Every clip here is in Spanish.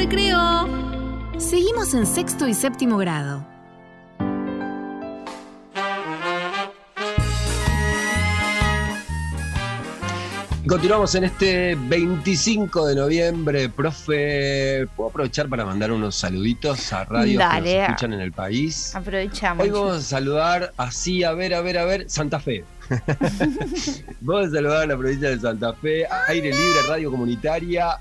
recreo. Seguimos en sexto y séptimo grado. Continuamos en este 25 de noviembre. Profe, ¿puedo aprovechar para mandar unos saluditos a radios que nos escuchan en el país? Aprovechamos. Hoy vamos a saludar así, a ver, Santa Fe. Vamos a saludar a la provincia de Santa Fe, Aire Libre, Radio Comunitaria,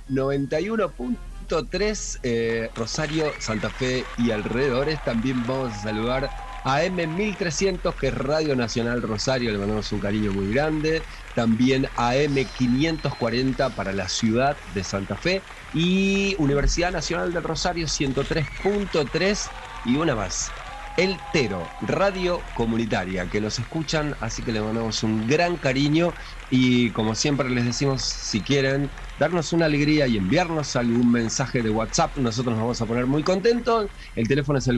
91.3, Rosario, Santa Fe y alrededores. También vamos a saludar a M1300, que es Radio Nacional Rosario, le mandamos un cariño muy grande. También a M540 para la ciudad de Santa Fe. Y Universidad Nacional del Rosario, 103.3. Y una más, El Tero, Radio Comunitaria, que nos escuchan, así que le mandamos un gran cariño. Y como siempre les decimos, si quieren darnos una alegría y enviarnos algún mensaje de WhatsApp, nosotros nos vamos a poner muy contentos. El teléfono es el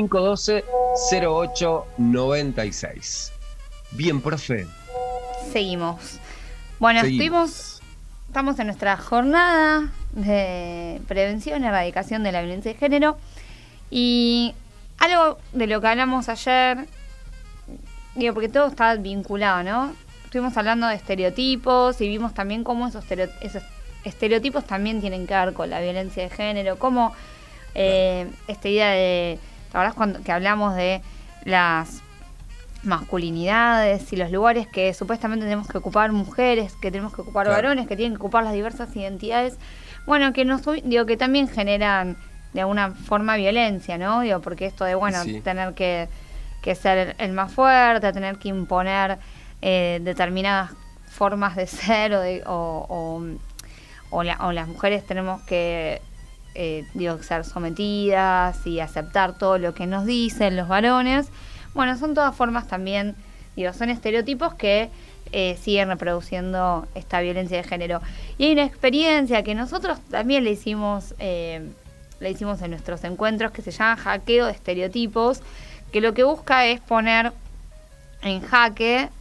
2512-0896. Bien, profe. Seguimos. Bueno, estamos en nuestra jornada de prevención y erradicación de la violencia de género. Y algo de lo que hablamos ayer, digo, porque todo está vinculado, ¿no? Estuvimos hablando de estereotipos y vimos también cómo esos estereotipos también tienen que ver con la violencia de género, cómo esta idea de, la verdad es cuando que hablamos de las masculinidades y los lugares que supuestamente tenemos que ocupar mujeres, que tenemos que ocupar varones, que tienen que ocupar las diversas identidades, bueno, que que también generan de alguna forma violencia, ¿no? Digo, porque esto de, tener que ser el más fuerte, tener que imponer determinadas formas de ser o las mujeres tenemos que ser sometidas y aceptar todo lo que nos dicen los varones. Bueno, son todas formas también, son estereotipos que siguen reproduciendo esta violencia de género. Y hay una experiencia que nosotros también le hicimos en nuestros encuentros, que se llama Hackeo de Estereotipos, que lo que busca es poner en jaque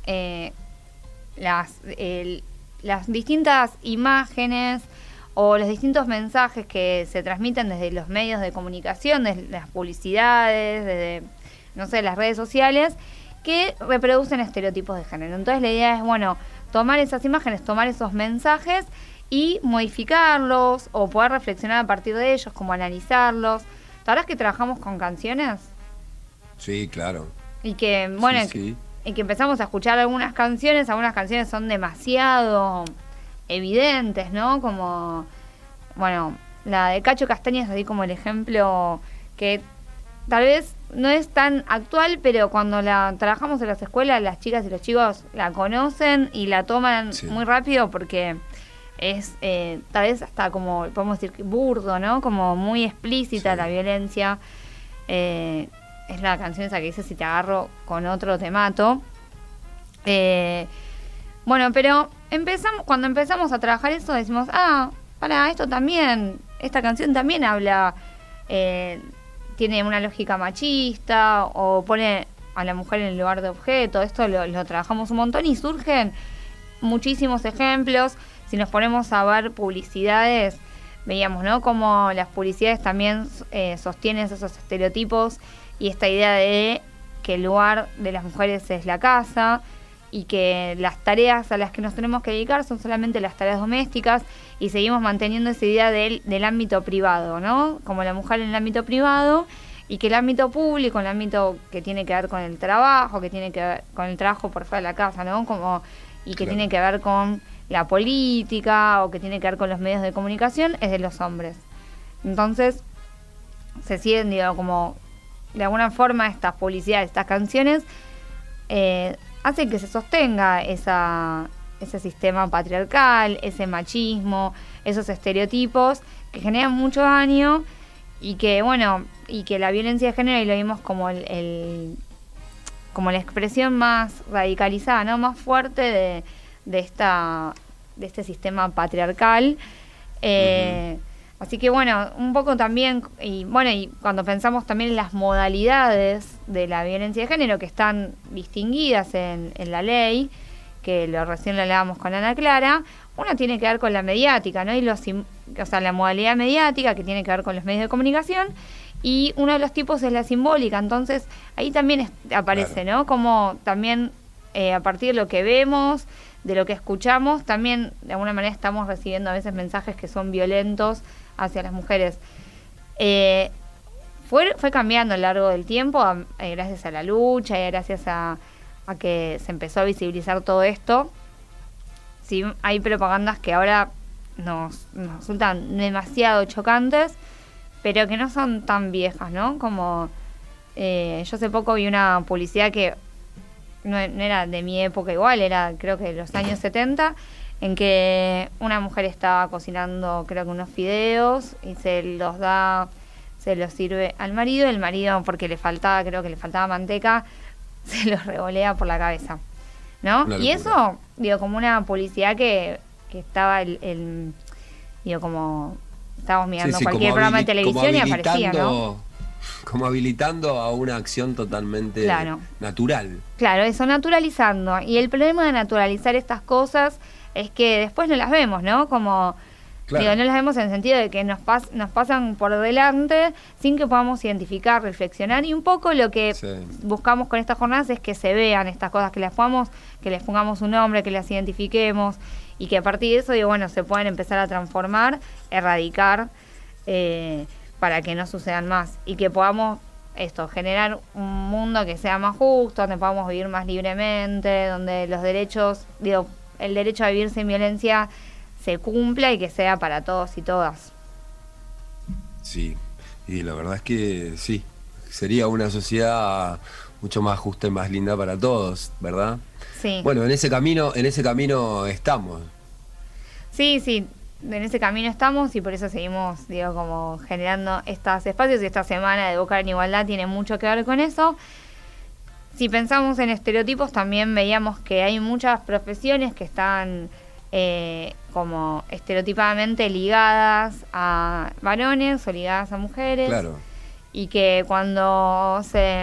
las distintas imágenes o los distintos mensajes que se transmiten desde los medios de comunicación, desde las publicidades, desde las redes sociales, que reproducen estereotipos de género. Entonces la idea es, tomar esas imágenes, tomar esos mensajes y modificarlos o poder reflexionar a partir de ellos, como analizarlos. ¿Sabrás que trabajamos con canciones? Sí, claro. Y que, sí. Y que empezamos a escuchar algunas canciones son demasiado evidentes, ¿no? Como, la de Cacho Castaña es así como el ejemplo que tal vez no es tan actual, pero cuando la trabajamos en las escuelas, las chicas y los chicos la conocen y la toman muy rápido porque es tal vez hasta como, podemos decir, burdo, ¿no? Como muy explícita la violencia. Es la canción esa que dice: si te agarro con otro te mato. Pero cuando empezamos a trabajar eso decimos, esto también, esta canción también habla, tiene una lógica machista o pone a la mujer en el lugar de objeto. Esto lo trabajamos un montón y surgen muchísimos ejemplos. Si nos ponemos a ver publicidades, veíamos, ¿no?, como las publicidades también sostienen esos estereotipos y esta idea de que el lugar de las mujeres es la casa y que las tareas a las que nos tenemos que dedicar son solamente las tareas domésticas, y seguimos manteniendo esa idea del ámbito privado, ¿no? Como la mujer en el ámbito privado, y que el ámbito público, el ámbito que tiene que ver con el trabajo, que tiene que ver con el trabajo por fuera de la casa, ¿no? Y que tiene que ver con la política o que tiene que ver con los medios de comunicación, es de los hombres. Entonces, se siguen, como de alguna forma estas publicidades, estas canciones, hacen que se sostenga ese sistema patriarcal, ese machismo, esos estereotipos que generan mucho daño y que, y que la violencia de género, y lo vimos como como la expresión más radicalizada, ¿no?, más fuerte de este sistema patriarcal. Así que un poco también, y cuando pensamos también en las modalidades de la violencia de género que están distinguidas en la ley, que recién lo hablábamos con Ana Clara, uno tiene que ver con la mediática, ¿no? Y la modalidad mediática que tiene que ver con los medios de comunicación, y uno de los tipos es la simbólica. Entonces ahí también aparece, claro, ¿no? Como también a partir de lo que vemos, de lo que escuchamos, también de alguna manera estamos recibiendo a veces mensajes que son violentos hacia las mujeres. Fue cambiando a lo largo del tiempo, gracias a la lucha y gracias a que se empezó a visibilizar todo esto. Sí, hay propagandas que ahora nos resultan demasiado chocantes, pero que no son tan viejas, ¿no? Como yo hace poco vi una publicidad que no era de mi época igual, era creo que de los años 70, en que una mujer estaba cocinando creo que unos fideos y se los sirve al marido, y el marido, porque creo que le faltaba manteca, se los revolea por la cabeza, ¿no? Y eso, digo, como una publicidad que estaba digo, como estábamos mirando cualquier programa de televisión y aparecía, ¿no? Como habilitando a una acción totalmente natural. Claro, eso, naturalizando. Y el problema de naturalizar estas cosas es que después no las vemos, ¿no? Como, digo, no las vemos en el sentido de que nos pasan por delante sin que podamos identificar, reflexionar. Y un poco lo que buscamos con estas jornadas es que se vean estas cosas, que les pongamos un nombre, que las identifiquemos, y que a partir de eso, digo, bueno, se puedan empezar a transformar, erradicar, para que no sucedan más, y que podamos generar un mundo que sea más justo, donde podamos vivir más libremente, donde los derechos, el derecho a vivir sin violencia se cumpla y que sea para todos y todas. Sí, y la verdad es que sí, sería una sociedad mucho más justa y más linda para todos, ¿verdad? Sí. Bueno, en ese camino estamos. Sí, en ese camino estamos, y por eso seguimos, como generando estos espacios, y esta semana de Educar en Igualdad tiene mucho que ver con eso. Si pensamos en estereotipos, también veíamos que hay muchas profesiones que están como estereotipadamente ligadas a varones o ligadas a mujeres. Claro. Y que cuando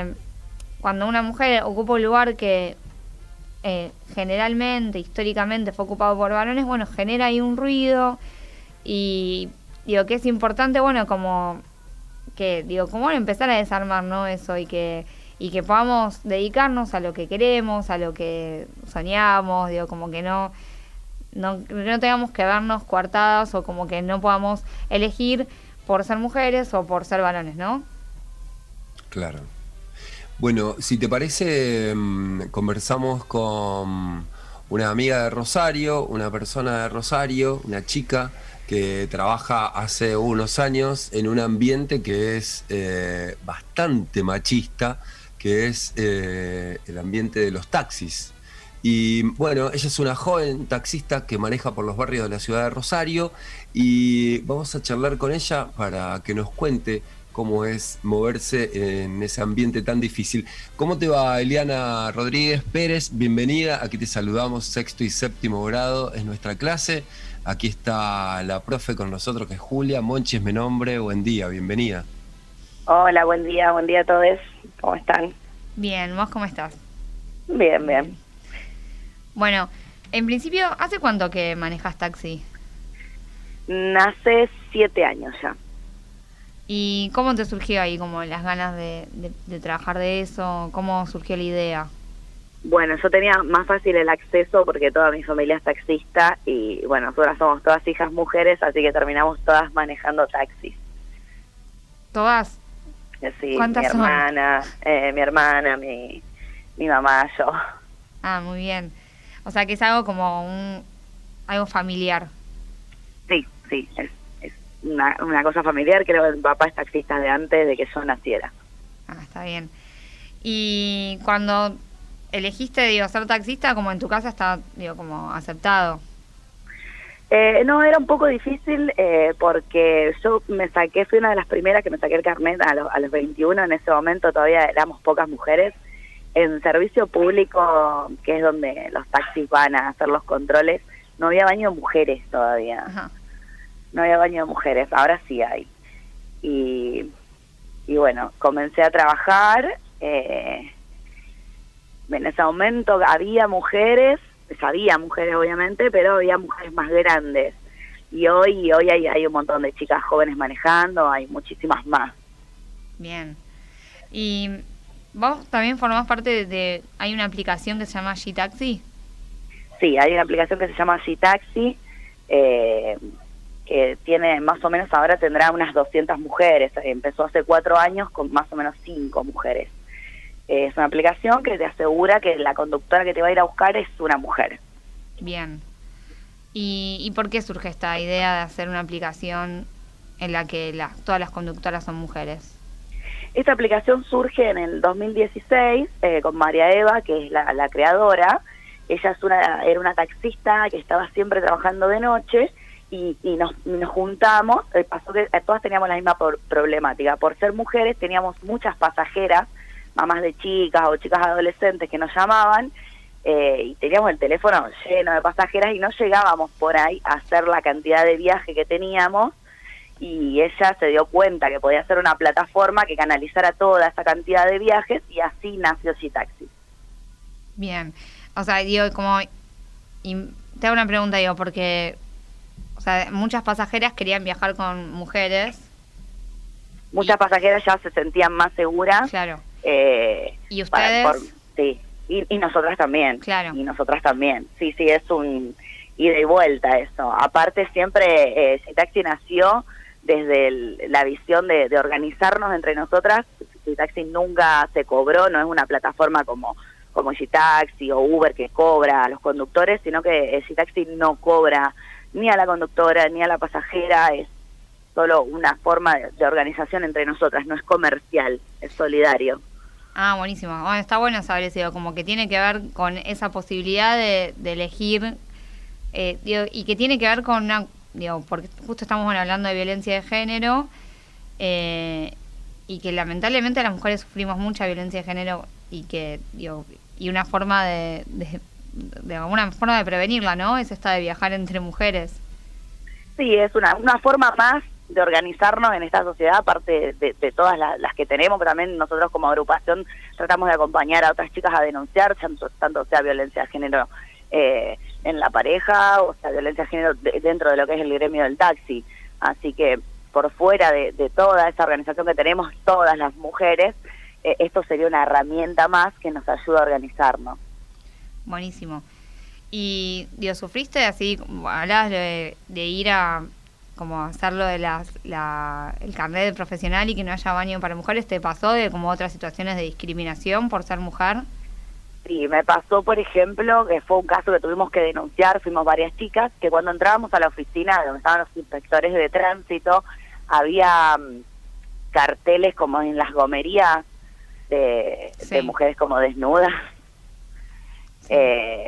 una mujer ocupa un lugar que generalmente, históricamente fue ocupado por varones, bueno, genera ahí un ruido, y digo que es importante, bueno, como empezar a desarmar, ¿no? Eso, y que podamos dedicarnos a lo que queremos, a lo que soñamos, como que no tengamos que vernos coartadas, o como que no podamos elegir por ser mujeres o por ser varones, ¿no? Claro. Bueno, si te parece, conversamos con una amiga de Rosario, una persona de Rosario, una chica que trabaja hace unos años en un ambiente que es bastante machista, que es el ambiente de los taxis. Y bueno, ella es una joven taxista que maneja por los barrios de la ciudad de Rosario, y vamos a charlar con ella para que nos cuente cómo es moverse en ese ambiente tan difícil. ¿Cómo te va, Eliana Rodríguez Pérez? Bienvenida, aquí te saludamos, 6º y 7º grado, es nuestra clase. Aquí está la profe con nosotros, que es Julia. Monchi es mi nombre, buen día, bienvenida. Hola, buen día a todos, ¿cómo están? Bien, ¿vos cómo estás? Bien. Bueno, en principio, ¿hace cuánto que manejas taxi? Hace 7 años ya. ¿Y cómo te surgió ahí como las ganas de trabajar de eso? ¿Cómo surgió la idea? Bueno, yo tenía más fácil el acceso porque toda mi familia es taxista, y bueno, nosotras somos todas hijas mujeres, así que terminamos todas manejando taxis. ¿Todas? Sí, ¿Cuántas son? Mi hermana, mi mamá, yo. Ah, muy bien. O sea que es algo como algo familiar. Sí, es una cosa familiar. Creo que mi papá es taxista de antes de que yo naciera. Ah, está bien. Y cuando elegiste, ser taxista, como en tu casa está, como aceptado. No, era un poco difícil porque yo fui una de las primeras que me saqué el carnet a los 21. En ese momento todavía éramos pocas mujeres. En servicio público, que es donde los taxis van a hacer los controles, no había baño de mujeres todavía. Ajá. No había baño de mujeres, ahora sí hay. Y bueno, comencé a trabajar. En ese momento había mujeres, había mujeres obviamente, pero había mujeres más grandes. Y hoy hay un montón de chicas jóvenes manejando, hay muchísimas más. Bien. Y vos también formás parte hay una aplicación que se llama G-Taxi. Sí, hay una aplicación que se llama G-Taxi, que tiene más o menos, ahora tendrá unas 200 mujeres. Empezó hace 4 años con más o menos 5 mujeres. Es una aplicación que te asegura que la conductora que te va a ir a buscar es una mujer. Bien. ¿Y por qué surge esta idea de hacer una aplicación en la que todas las conductoras son mujeres? Esta aplicación surge en el 2016 con María Eva, que es la creadora. Ella era una taxista que estaba siempre trabajando de noche y nos juntamos. Pasó que todas teníamos la misma problemática. Por ser mujeres teníamos muchas pasajeras, mamás de chicas o chicas adolescentes que nos llamaban, y teníamos el teléfono lleno de pasajeras y no llegábamos por ahí a hacer la cantidad de viaje que teníamos, y ella se dio cuenta que podía ser una plataforma que canalizara toda esa cantidad de viajes, y así nació G-Taxi. Bien, o sea, digo, y te hago una pregunta, digo, porque o sea, muchas pasajeras querían viajar con mujeres. Muchas pasajeras ya se sentían más seguras. Claro. ¿Y ustedes? Sí. Y nosotras también. Claro. Y nosotras también. Sí, es un ida y vuelta eso. Aparte siempre G-Taxi nació desde la visión de organizarnos entre nosotras. G-Taxi nunca se cobró, no es una plataforma como G-Taxi o Uber que cobra a los conductores, sino que G-Taxi no cobra ni a la conductora ni a la pasajera, es solo una forma de organización entre nosotras, no es comercial, es solidario. Ah, buenísimo. Bueno, está bueno saber eso, como que tiene que ver con esa posibilidad de elegir, y que tiene que ver con porque justo estamos hablando de violencia de género, y que lamentablemente las mujeres sufrimos mucha violencia de género, y que y una forma de alguna forma de prevenirla, ¿no? Es esta de viajar entre mujeres. Sí, es una forma más de organizarnos en esta sociedad, aparte de todas las que tenemos, pero también nosotros como agrupación tratamos de acompañar a otras chicas a denunciar, tanto sea violencia de género en la pareja, o sea violencia de género dentro de lo que es el gremio del taxi. Así que por fuera de toda esa organización que tenemos, todas las mujeres, esto sería una herramienta más que nos ayuda a organizarnos. Buenísimo. Y, ¿sufriste así, hablabas de ir a como hacerlo de el carnet de profesional y que no haya baño para mujeres? ¿Te pasó de como otras situaciones de discriminación por ser mujer? Sí, me pasó, por ejemplo, que fue un caso que tuvimos que denunciar, fuimos varias chicas, que cuando entrábamos a la oficina donde estaban los inspectores de tránsito, había carteles como en las gomerías de mujeres como desnudas. Sí.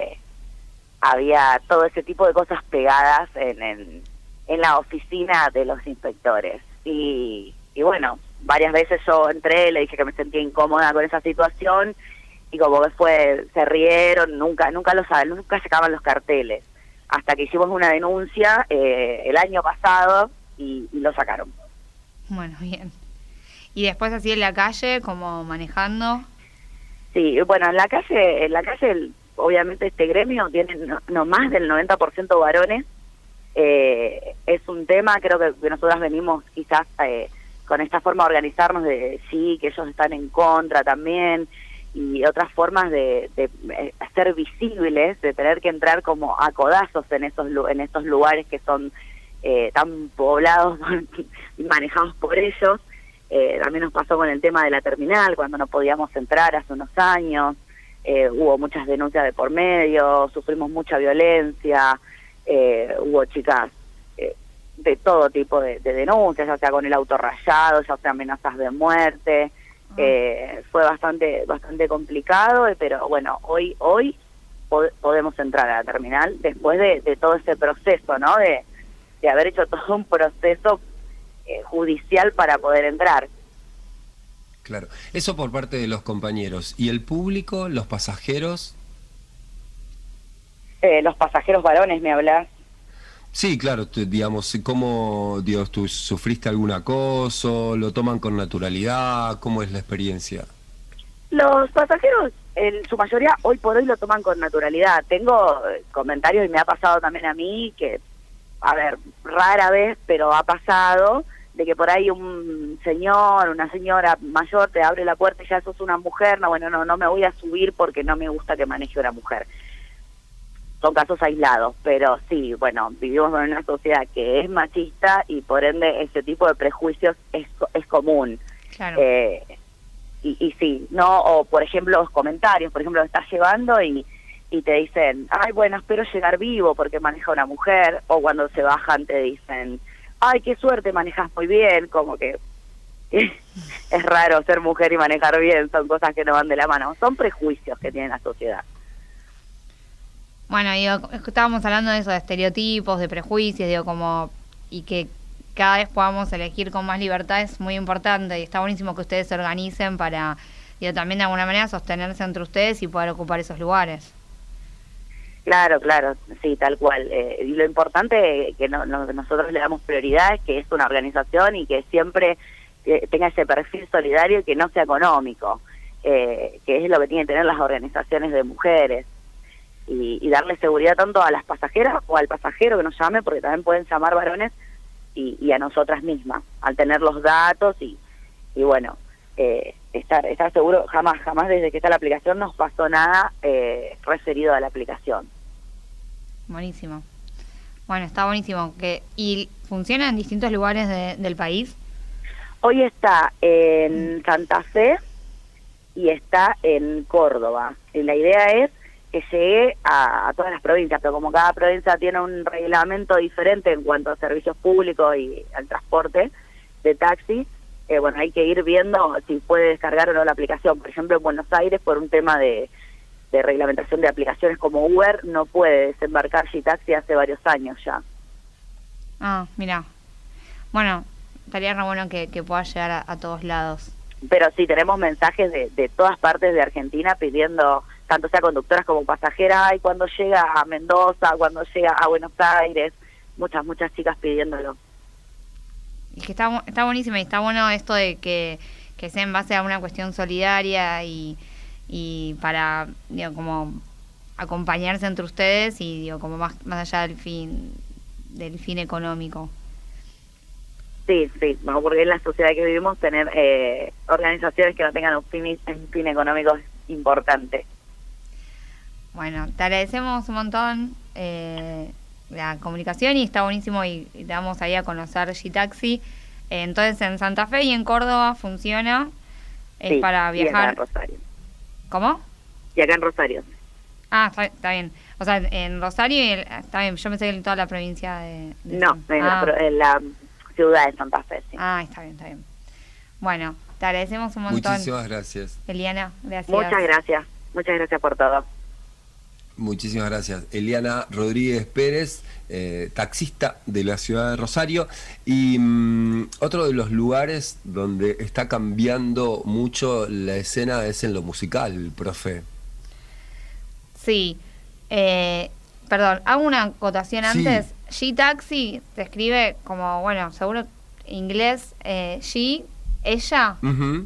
Había todo ese tipo de cosas pegadas en la oficina de los inspectores. Y bueno, varias veces yo entré, le dije que me sentía incómoda con esa situación, y como que se rieron, nunca sacaban los carteles, hasta que hicimos una denuncia el año pasado y lo sacaron. Bueno, bien. ¿Y después así en la calle, como manejando? Sí, bueno, en la calle obviamente este gremio tiene no más del 90% varones. Es un tema, creo que nosotras venimos quizás con esta forma de organizarnos, de sí, que ellos están en contra también, y otras formas de ser visibles, de tener que entrar como a codazos en estos lugares que son tan poblados y manejados por ellos. También nos pasó con el tema de la terminal, cuando no podíamos entrar hace unos años. Hubo muchas denuncias de por medio, sufrimos mucha violencia, hubo chicas de todo tipo de denuncias, ya sea con el auto rayado, ya sea amenazas de muerte. Fue bastante complicado, pero bueno, hoy podemos entrar a la terminal después de todo ese proceso, ¿no? De haber hecho todo un proceso judicial para poder entrar. Claro, eso por parte de los compañeros. ¿Y el público, los pasajeros? Los pasajeros varones, ¿me hablas? Sí, claro, digamos, ¿cómo, tú sufriste algún acoso? ¿Lo toman con naturalidad? ¿Cómo es la experiencia? Los pasajeros su mayoría hoy por hoy lo toman con naturalidad. Tengo comentarios, y me ha pasado también a mí, que, a ver, rara vez, pero ha pasado, de que por ahí un señor, una señora mayor te abre la puerta y ya sos una mujer, no, bueno, no me voy a subir porque no me gusta que maneje una mujer. Son casos aislados, pero sí, bueno, vivimos en una sociedad que es machista y por ende ese tipo de prejuicios es común. Claro. Y sí, ¿no? O por ejemplo los comentarios, por ejemplo, estás llevando y te dicen, ay, bueno, espero llegar vivo porque maneja una mujer, o cuando se bajan te dicen, ay, qué suerte, manejas muy bien, como que es raro ser mujer y manejar bien, son cosas que no van de la mano, son prejuicios que tiene la sociedad. Bueno, digo, estábamos hablando de eso, de estereotipos, de prejuicios, digo, como, y que cada vez podamos elegir con más libertad es muy importante, y está buenísimo que ustedes se organicen para, digo, también de alguna manera sostenerse entre ustedes y poder ocupar esos lugares. Claro, sí, tal cual. Y lo importante que nosotros le damos prioridad es que es una organización y que siempre tenga ese perfil solidario y que no sea económico, que es lo que tienen que tener las organizaciones de mujeres. Y darle seguridad tanto a las pasajeras o al pasajero que nos llame, porque también pueden llamar varones, y a nosotras mismas, al tener los datos y bueno, estar seguro. Jamás desde que está la aplicación nos pasó nada referido a la aplicación. Buenísimo. Bueno, está buenísimo. ¿Y funciona en distintos lugares del país? Hoy está en Santa Fe y está en Córdoba. Y la idea es que llegue a todas las provincias, pero como cada provincia tiene un reglamento diferente en cuanto a servicios públicos y al transporte de taxi, bueno, hay que ir viendo si puede descargar o no la aplicación. Por ejemplo, en Buenos Aires, por un tema de reglamentación de aplicaciones como Uber, no puede desembarcar Gitaxi hace varios años ya. Ah, mira. Bueno, estaría re bueno que pueda llegar a todos lados. Pero sí, tenemos mensajes de todas partes de Argentina pidiendo, tanto sea conductoras como pasajeras, y cuando llega a Mendoza, cuando llega a Buenos Aires, muchas chicas pidiéndolo. Y que está buenísimo, y está bueno esto de que sea en base a una cuestión solidaria y para, digo, como acompañarse entre ustedes y, digo, como más allá del fin económico. Sí, no, porque en la sociedad que vivimos tener organizaciones que no tengan un fin económico es importante. Bueno, te agradecemos un montón la comunicación, y está buenísimo, y te vamos ahí a conocer Gitaxi. Entonces en Santa Fe y en Córdoba funciona, sí, para viajar. Y acá en Rosario. ¿Cómo? Y acá en Rosario. Ah, está bien. O sea, en Rosario está bien. Yo pensé que en toda la provincia de No, en la ciudad de Santa Fe, sí. Ah, está bien. Bueno, te agradecemos un montón. Muchísimas gracias. Eliana, gracias. Muchas gracias por todo. Muchísimas gracias. Eliana Rodríguez Pérez, taxista de la ciudad de Rosario. Y otro de los lugares donde está cambiando mucho la escena es en lo musical, profe. Sí. Perdón, hago una acotación antes. Gitaxi se escribe como, bueno, seguro inglés, G, ella,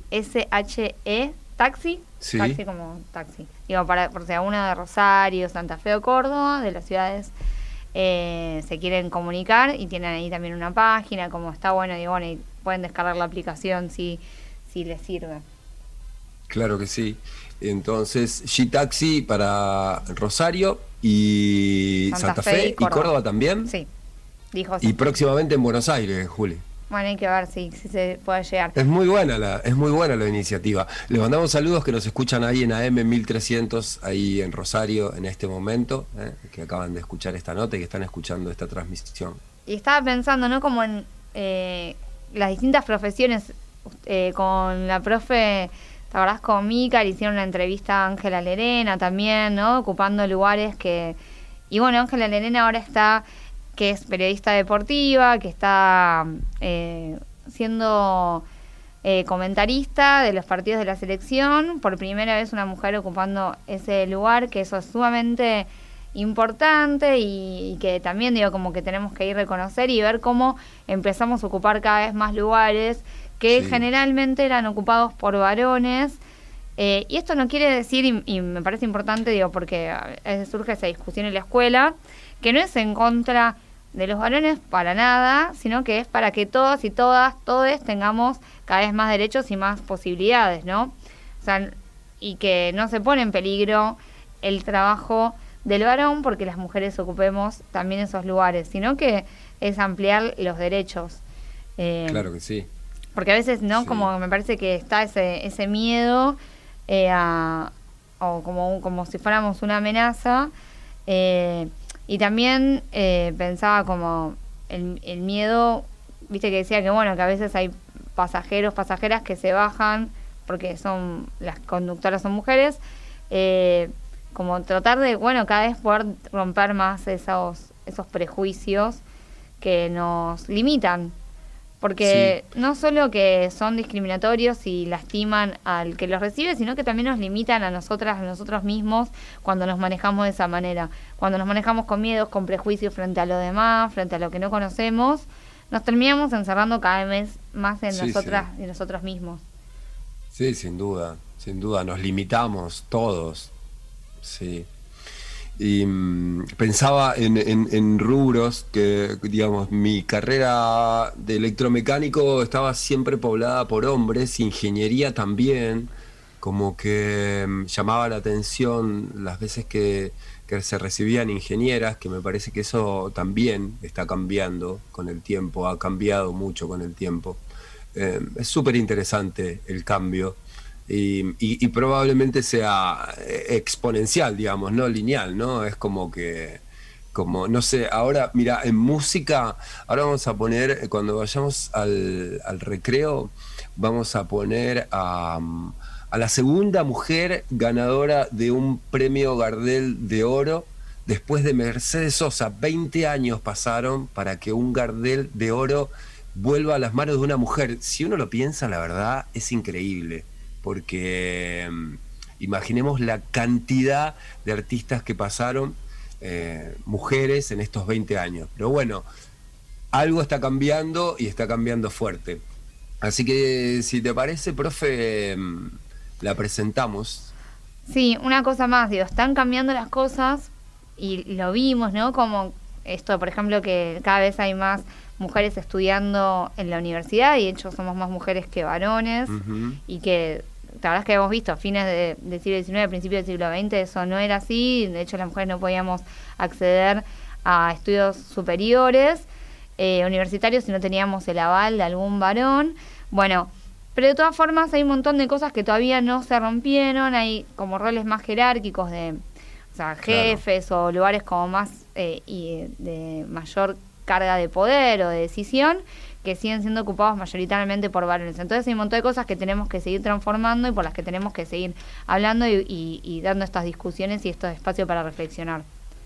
S-H-E, taxi. Sí. Taxi como taxi. Digo, por si alguna de Rosario, Santa Fe o Córdoba, de las ciudades, se quieren comunicar, y tienen ahí también una página, como está bueno, digo, bueno, y pueden descargar la aplicación si les sirve. Claro que sí. Entonces, Gitaxi para Rosario y Santa Fe y Córdoba también. Sí, dijo. Y próximamente en Buenos Aires, Juli. Bueno, hay que ver si se puede llegar. Es muy buena la iniciativa. Les mandamos saludos que nos escuchan ahí en AM 1300, ahí en Rosario en este momento, que acaban de escuchar esta nota y que están escuchando esta transmisión. Y estaba pensando, ¿no? Como en las distintas profesiones, con la profe, ¿te acordás? Con Mica, le hicieron una entrevista a Ángela Lerena también, ¿no? Ocupando lugares que... Y bueno, Ángela Lerena ahora está... que es periodista deportiva, que está siendo comentarista de los partidos de la selección. Por primera vez una mujer ocupando ese lugar, que eso es sumamente importante, y que también, digo, como que tenemos que ir a reconocer y ver cómo empezamos a ocupar cada vez más lugares que generalmente eran ocupados por varones, Y esto no quiere decir, y me parece importante, digo, porque a veces surge esa discusión en la escuela, que no es en contra de los varones para nada, sino que es para que todos y todas, todos tengamos cada vez más derechos y más posibilidades, ¿no? O sea, y que no se pone en peligro el trabajo del varón porque las mujeres ocupemos también esos lugares, sino que es ampliar los derechos. Claro que sí. Porque a veces, ¿no? Sí. Como me parece que está ese miedo o como si fuéramos una amenaza. Y también pensaba como el miedo, viste que decía que bueno, que a veces hay pasajeras que se bajan porque las conductoras son mujeres, como tratar de, bueno, cada vez poder romper más esos prejuicios que nos limitan. Porque no solo que son discriminatorios y lastiman al que los recibe, sino que también nos limitan a nosotros mismos cuando nos manejamos de esa manera. Cuando nos manejamos con miedos, con prejuicios frente a lo demás, frente a lo que no conocemos, nos terminamos encerrando cada vez más en nosotras y nosotros mismos. Sí, sin duda, nos limitamos todos, sí. Y pensaba en rubros que, digamos, mi carrera de electromecánico estaba siempre poblada por hombres, ingeniería también, como que llamaba la atención las veces que se recibían ingenieras, que me parece que eso también está cambiando con el tiempo, ha cambiado mucho con el tiempo. Es súper interesante el cambio. Y probablemente sea exponencial, digamos, no lineal, ¿no? Es como no sé, ahora, mira, en música, ahora vamos a poner, cuando vayamos al recreo, vamos a poner a la segunda mujer ganadora de un premio Gardel de oro, después de Mercedes Sosa. 20 años pasaron para que un Gardel de oro vuelva a las manos de una mujer. Si uno lo piensa, la verdad, es increíble. Porque imaginemos la cantidad de artistas que pasaron, mujeres, en estos 20 años. Pero bueno, algo está cambiando y está cambiando fuerte. Así que, si te parece, profe, la presentamos. Sí, una cosa más, digo, están cambiando las cosas y lo vimos, ¿no? Como esto, por ejemplo, que cada vez hay más mujeres estudiando en la universidad y de hecho somos más mujeres que varones. Uh-huh. Y que la verdad es que hemos visto a fines del siglo XIX, principios del siglo XX, eso no era así. De hecho, las mujeres no podíamos acceder a estudios superiores universitarios si no teníamos el aval de algún varón. Bueno, pero de todas formas hay un montón de cosas que todavía no se rompieron. Hay como roles más jerárquicos de, o sea, jefes, claro, o lugares como más y de mayor carga de poder o de decisión, que siguen siendo ocupados mayoritariamente por varones. Entonces hay un montón de cosas que tenemos que seguir transformando y por las que tenemos que seguir hablando y dando estas discusiones y estos espacios para reflexionar.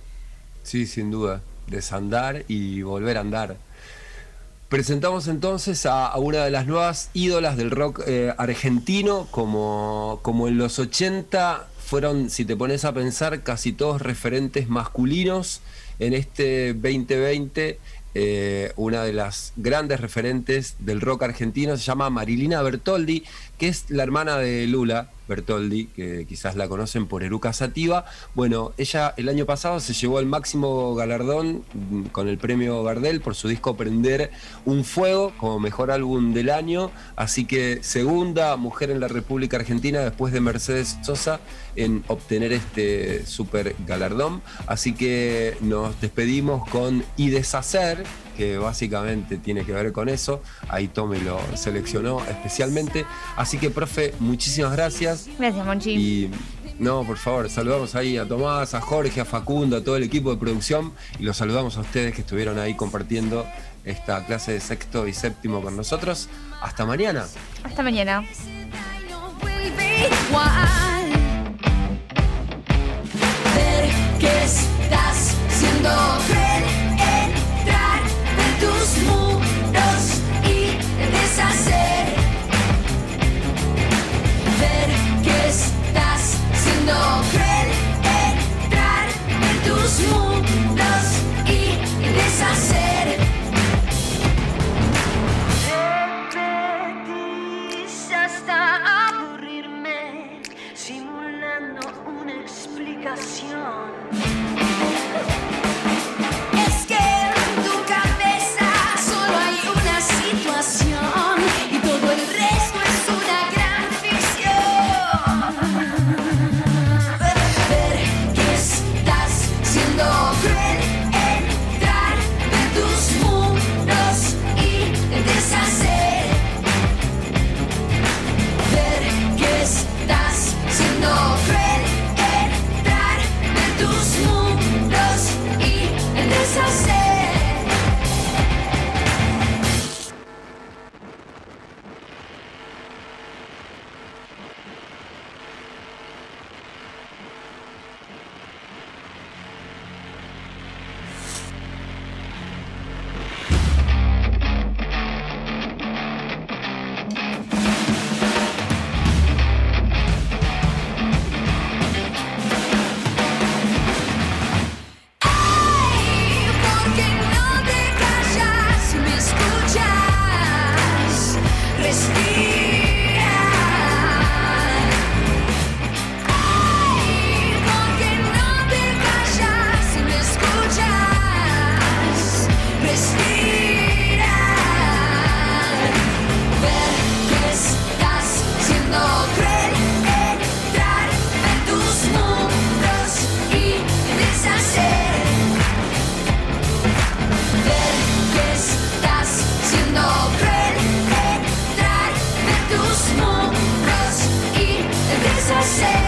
Sí, sin duda, desandar y volver a andar. Presentamos entonces a una de las nuevas ídolas del rock argentino, como en los 80 fueron, si te pones a pensar, casi todos referentes masculinos. En este 2020, una de las grandes referentes del rock argentino se llama Marilina Bertoldi, que es la hermana de Lula Bertoldi, que quizás la conocen por Eruca Sativa. Bueno, ella el año pasado se llevó el máximo galardón con el premio Gardel por su disco Prender un Fuego como mejor álbum del año, así que segunda mujer en la República Argentina después de Mercedes Sosa en obtener este super galardón. Así que nos despedimos con Y Deshacer, que básicamente tiene que ver con eso. Ahí Tommy lo seleccionó especialmente. Así que, profe, muchísimas gracias. Gracias, Monchi. Y no, por favor, saludamos ahí a Tomás, a Jorge, a Facundo, a todo el equipo de producción, y los saludamos a ustedes que estuvieron ahí compartiendo esta clase de sexto y séptimo con nosotros. Hasta mañana. Hasta mañana. Ver que estás siendo cruel, entrar en tus muros y deshacer. Ver que estás siendo cruel, entrar en tus muros y deshacer. Repetís hasta aburrirme. deshacer.